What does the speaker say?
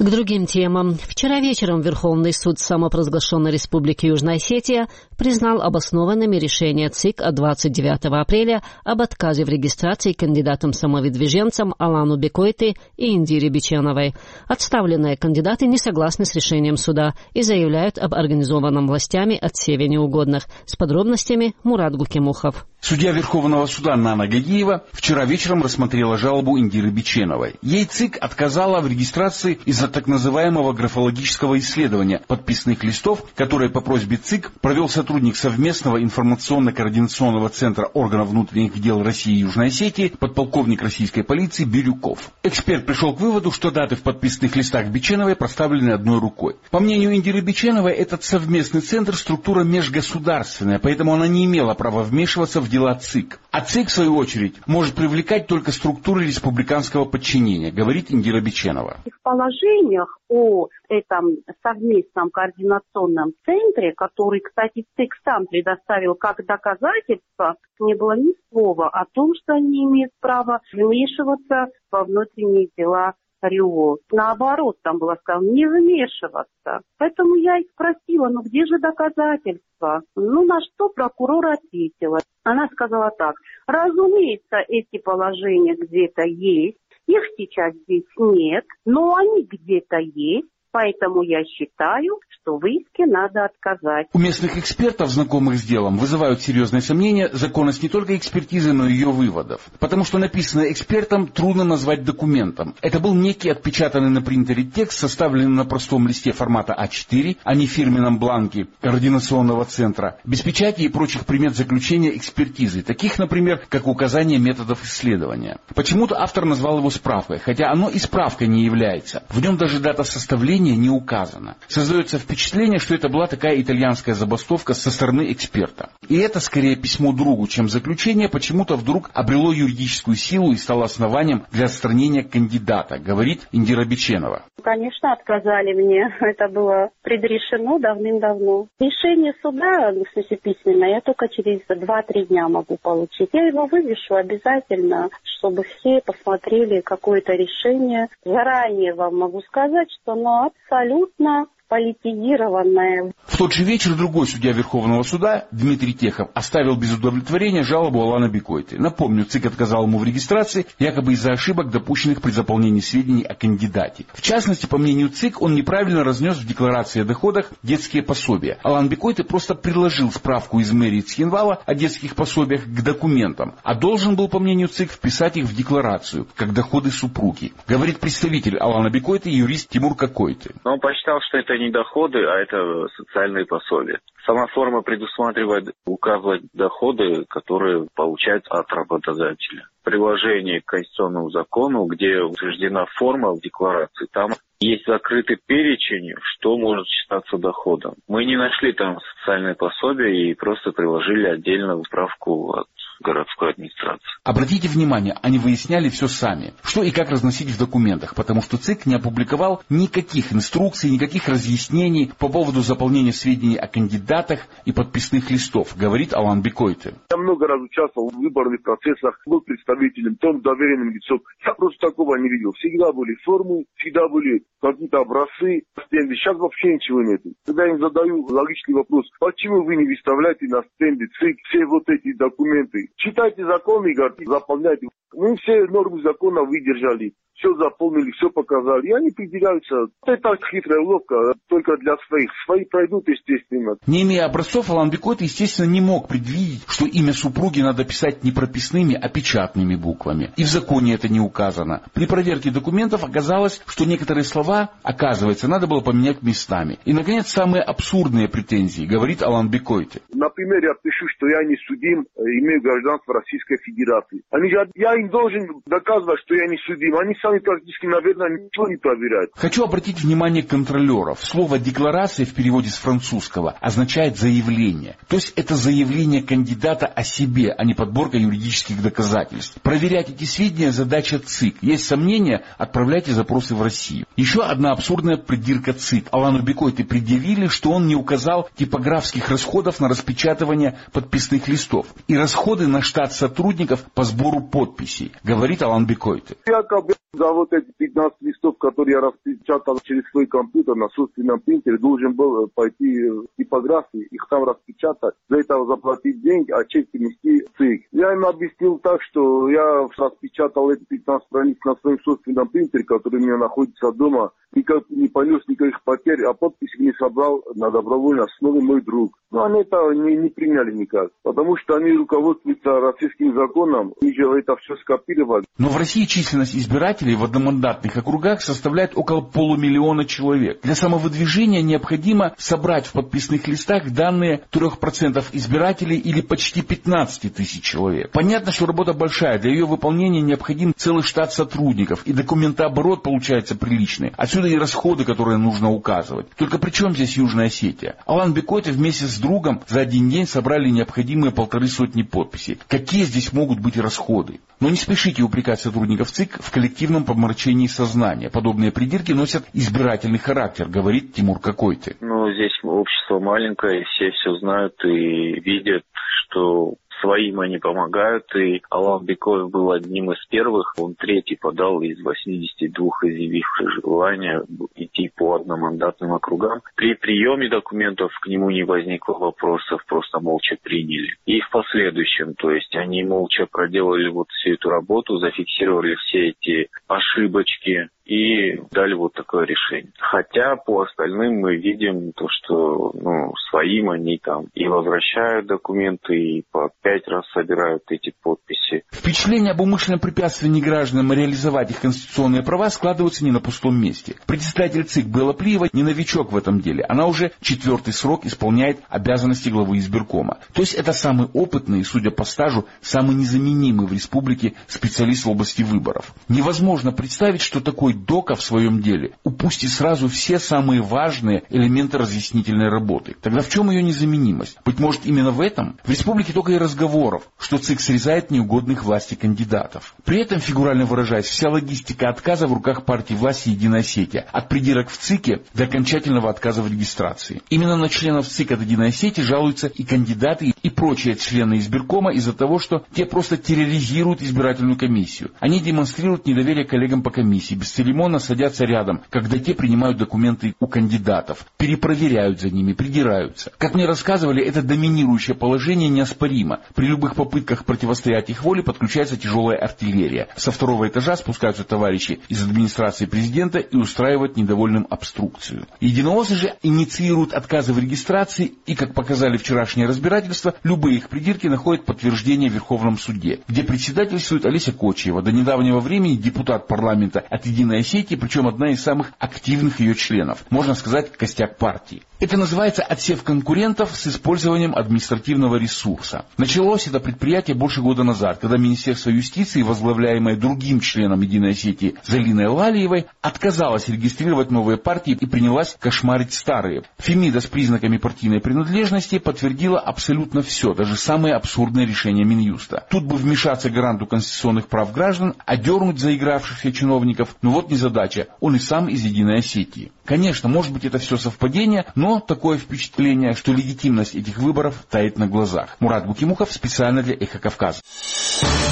К другим темам. Вчера вечером Верховный суд самопровозглашенной Республики Южная Осетия признал обоснованными решение ЦИК от 29 апреля об отказе в регистрации кандидатам-самовыдвиженцам Алану Бекойты и Индире Биченовой. Отставленные кандидаты не согласны с решением суда и заявляют об организованном властями отсеве неугодных. С подробностями Мурат Гукемухов. Судья Верховного суда Нана Гагиева вчера вечером рассмотрела жалобу Индиры Биченовой. Ей ЦИК отказала в регистрации из-за так называемого графологического исследования подписных листов, которое по просьбе ЦИК провел сотрудник совместного информационно-координационного центра органов внутренних дел России и Южной Осетии, подполковник российской полиции Бирюков. Эксперт пришел к выводу, что даты в подписных листах Биченовой проставлены одной рукой. По мнению Индиры Биченовой, этот совместный центр – структура межгосударственная, поэтому она не имела права вмешиваться в дела ЦИК. А ЦИК, в свою очередь, может привлекать только структуры республиканского подчинения, говорит Индира Биченова. В положениях о этом совместном координационном центре, который, кстати, ЦИК сам предоставил как доказательство, не было ни слова о том, что они имеют право вмешиваться во внутренние дела РИО. Наоборот, там было сказано не вмешиваться. Поэтому я и спросила, где же доказательства? На что прокурор ответила. Она сказала так: разумеется, эти положения где-то есть, их сейчас здесь нет, но они где-то есть. Поэтому я считаю, что в иске надо отказать. У местных экспертов, знакомых с делом, вызывают серьезные сомнения законность не только экспертизы, но и ее выводов. Потому что написанное экспертом трудно назвать документом. Это был некий отпечатанный на принтере текст, составленный на простом листе формата А4, а не фирменном бланке координационного центра, без печати и прочих примет заключения экспертизы, таких, например, как указание методов исследования. Почему-то автор назвал его справкой, хотя оно и справкой не является. В нем даже дата составления не указано. Создается впечатление, что это была такая итальянская забастовка со стороны эксперта. И это скорее письмо другу, чем заключение, почему-то вдруг обрело юридическую силу и стало основанием для отстранения кандидата, говорит Индира Биченова. Конечно, отказали мне. Это было предрешено давным-давно. Решение суда, в смысле письменное, я только через 2-3 дня могу получить. Я его вывешу обязательно, чтобы все посмотрели какое-то решение. Заранее вам могу сказать, что оно абсолютно политизированное. В тот же вечер другой судья Верховного суда, Дмитрий Техов, оставил без удовлетворения жалобу Алана Бекойты. Напомню, ЦИК отказал ему в регистрации, якобы из-за ошибок, допущенных при заполнении сведений о кандидате. В частности, по мнению ЦИК, он неправильно разнес в декларации о доходах детские пособия. Алан Бекойты просто приложил справку из мэрии Цхинвала о детских пособиях к документам, а должен был, по мнению ЦИК, вписать их в декларацию, как доходы супруги. Говорит представитель Алана Бекойты, юрист Тимур Какойты. Он посчитал, что это не доходы, а это социальные пособия. Сама форма предусматривает указывать доходы, которые получают от работодателя. Приложение к конституционному закону, где утверждена форма в декларации, там есть закрытый перечень, что может считаться доходом. Мы не нашли там социальное пособие и просто приложили отдельно справку от городской администрации. Обратите внимание, они выясняли все сами, что и как разносить в документах, потому что ЦИК не опубликовал никаких инструкций, никаких разъяснений по поводу заполнения сведений о кандидатах и подписных листов, говорит Алан Бекойты. Я много раз участвовал в выборных процессах, был представителем, том доверенным лицом. Я просто такого не видел. Всегда были формы, всегда были какие-то образцы, стенды. Сейчас вообще ничего нет. Когда я им задаю логичный вопрос, почему вы не выставляете на стенде ЦИК все вот эти документы? Читайте законы и заполняйте. Мы все нормы закона выдержали. Все заполнили, все показали. И они придираются. Это хитрая уловка, только для своих. Свои пройдут, естественно. Не имея образцов, Алан Бекойты, естественно, не мог предвидеть, что имя супруги надо писать не прописными, а печатными буквами. И в законе это не указано. При проверке документов оказалось, что некоторые слова, оказывается, надо было поменять местами. И, наконец, самые абсурдные претензии, говорит Алан Бекойты. Например, я пишу, что я не судим, имею гражданство Российской Федерации. Они говорят, я им должен доказывать, что я не судим. Они сами практически, наверное, ничего не проверяют. Хочу обратить внимание контролеров. Слово «декларация» в переводе с французского означает «заявление». То есть это заявление кандидата о себе, а не подборка юридических доказательств. Проверять эти сведения – задача ЦИК. Есть сомнения – отправляйте запросы в Россию. Еще одна абсурдная придирка ЦИК. Алану Бекойте предъявили, что он не указал типографских расходов на распечатывание подписных листов и расходы на штат сотрудников по сбору подписей. подписей, говорит Алан Бекойте. Якобы за вот эти 15 листов, которые я распечатал через свой компьютер на собственном принтере, должен был пойти в типографию, их там распечатать, за это заплатить деньги, а чек принести в ЦИК. Я им объяснил так, что я распечатал эти 15 страниц на своем собственном принтере, который у меня находится дома, никак не понес никаких потерь, а подписи не собрал на добровольной основе мой друг. Но они это не приняли никак, потому что они руководствуются российским законом, они же это все скопировали. Но в России численность избирателей в одномандатных округах составляет около 500 000 человек. Для самовыдвижения необходимо собрать в подписных листах данные 3% избирателей или почти 15 000 человек. Понятно, что работа большая, для ее выполнения необходим целый штат сотрудников, и документооборот получается приличный. Отсюда и расходы, которые нужно указывать. Только при чем здесь Южная Осетия? Алан Бекойте вместе с другом за один день собрали необходимые 150 подписей. Какие здесь могут быть расходы? Но не спешите упрекать сотрудников ЦИК в коллективном помрачении сознания. Подобные придирки носят избирательный характер, говорит Тимур Какойте. Здесь общество маленькое, все знают и видят, что своим они помогают, и Алан Бекоев был одним из первых, он третий подал из 82 изъявивших желание идти по одномандатным округам. При приеме документов к нему не возникло вопросов, просто молча приняли. И в последующем, то есть они молча проделали вот всю эту работу, зафиксировали все эти ошибочки и дали вот такое решение. Хотя по остальным мы видим то, что своим они там и возвращают документы, и по 5 раз собирают эти подписи. Впечатление об умышленном препятствии гражданам реализовать их конституционные права складываются не на пустом месте. Председатель ЦИК Белла Плиева не новичок в этом деле. Она уже 4-й срок исполняет обязанности главы избиркома. То есть это самый опытный и, судя по стажу, самый незаменимый в республике специалист в области выборов. Невозможно представить, что такой дока в своем деле упустит сразу все самые важные элементы разъяснительной работы. Тогда в чем ее незаменимость? Быть может, именно в этом? В республике только и разговоров, что ЦИК срезает неугодных власти кандидатов. При этом, фигурально выражаясь, вся логистика отказа в руках партии власти Единая Осетия, от придирок в ЦИКе до окончательного отказа в регистрации. Именно на членов ЦИК от Единой Осетии жалуются и кандидаты, и прочие члены избиркома из-за того, что те просто терроризируют избирательную комиссию. Они демонстрируют недоверие коллегам по комиссии, бесцеремонно садятся рядом, когда те принимают документы у кандидатов, перепроверяют за ними, придираются. Как мне рассказывали, это доминирующее положение неоспоримо. При любых попытках противостоять их воле подключается тяжелая артиллерия. Со 2-го этажа спускаются товарищи из администрации президента и устраивают недовольным обструкцию. Единооссы же инициируют отказы в регистрации, и, как показали вчерашнее разбирательство, любые их придирки находят подтверждение в Верховном суде, где председательствует Олеся Кочиева, до недавнего времени депутат парламента от Единой Осетии, причем одна из самых активных ее членов, можно сказать, костяк партии. Это называется отсев конкурентов с использованием административного ресурса. Началось это предприятие больше года назад, когда Министерство юстиции, возглавляемое другим членом Единой Осетии Залиной Лалиевой, отказалось регистрировать новые партии и принялась кошмарить старые. Фемида с признаками партийной принадлежности подтвердила абсолютно все, даже самые абсурдные решения Минюста. Тут бы вмешаться гаранту конституционных прав граждан, одернуть заигравшихся чиновников, но вот незадача, он и сам из Единой Осетии. Конечно, может быть, это все совпадение, но такое впечатление, что легитимность этих выборов тает на глазах. Мурат Букимухов специально для Эхо Кавказа.